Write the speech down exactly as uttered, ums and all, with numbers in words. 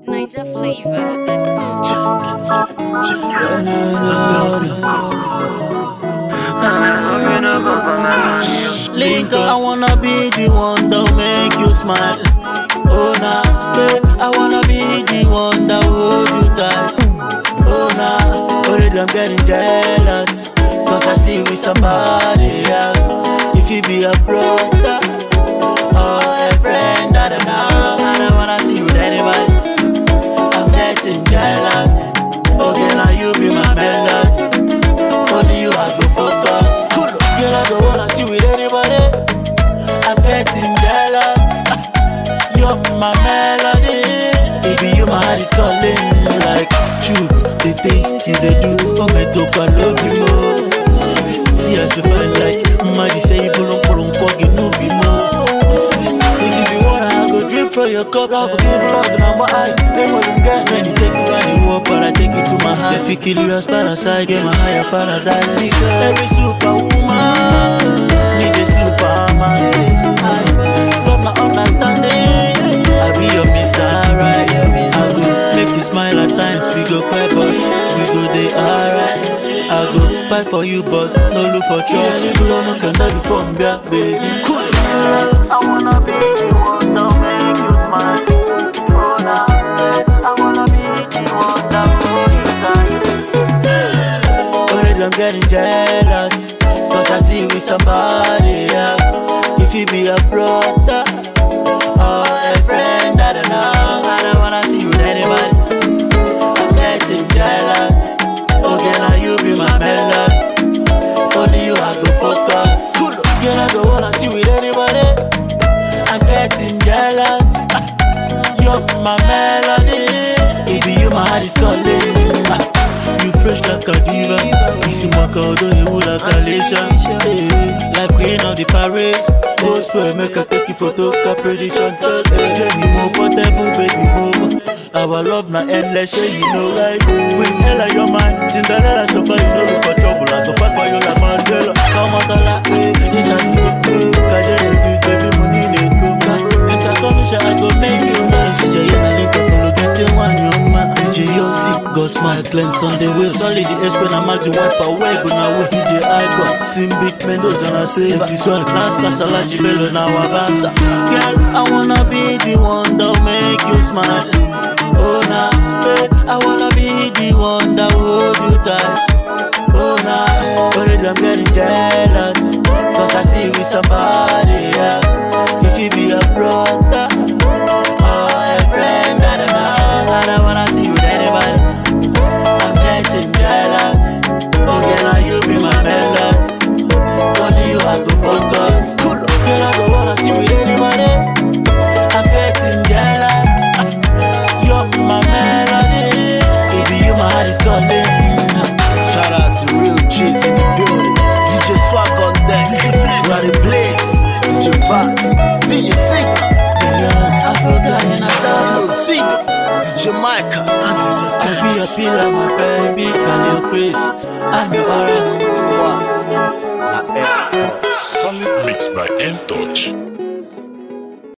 Ninja flavor dot com. Link up, I wanna be the one that make you smile. Oh nah, babe, I wanna be the one that hold you tight. Oh nah, already I'm getting jealous, cause I see with somebody else. If you be a brother or a friend, I don't know, I don't wanna see you with anybody. I'm getting jealous. Okay, now you be my melody. Only you I go focus. Girl, I don't wanna see with anybody. I'm getting jealous. You're my melody. Baby, you my heart is calling. Like you, the things you they do. Oh, me talk, I love you more. See as you find like Madi say you belong, belong, you know be more. If you be water, I go drip from your cup. I go give blood, number I. Then when you get ready, take you around the world, but I take you to my heart. If you kill you as parasite, get my higher paradise. Every superwoman need a superman. I love my understanding. I be your mister Right. I go make you smile at times. We go cry, but we go there alright. I go fight for you, but no look for trouble. People don't can die before me, baby. Cool. I wanna be the one that make you smile. Oh nah, I wanna be the one that hold you tight. Already I'm getting jealous, cause I see you with somebody else. If you be a brother or a friend, I don't know, I don't wanna see you with anybody. I'm getting jealous. Okay, now you be my melody. Only you I go focus. Girl, I don't wanna see with anybody. I'm getting jealous. You're my melody. Baby, you my heart is calling. You fresh like a diva. You see my cold, you like a Alicia. Like queen of the parades. Go swear, make a take you photo, prediction. Jenny more portable, baby more. Our love not endless, so you know right. Queen Ella, you're mine. Cinderella, so far you know you for trouble. I go fight for you like Mandela. Come on, Dala, eh. This is good. Kajere, baby, money, they go. I'm Takonisha, I go make you love. C J, you know, link up for look at you, one, you man. D J, you see, go smile, cleanse on the wheel. Solid, the S-Pen, I'm at you, wipe away. Go now with D J, I got. Sim big Mendoza, and I say, if this one, last, last, I like you, bello, now I bounce. Girl, I wanna be the one that make you smile. Oh nah, babe, I wanna be the one that hold you tight. Oh nah, already I'm getting jealous, cause I see you with somebody else. If you be a brother or a friend, I don't know, I don't wanna see you with anybody. I'm getting jealous. Okay, now you be my melody. Only you I go focus. Girl, I don't wanna see you with anybody. I'm getting jealous. You're my melody. Baby, you my heart is calling. Shout out to Real Chase in the building. D J Swag on deck. D J Flex, Roddy Blaze, D J Vance, D J Signal, yeah, Africa in a thousand Signal, D J Micah, and D J I be a pillar, my baby, can you Chris? I'm your Ara. Wow. Not Air Force. Solid mix by N-Touch.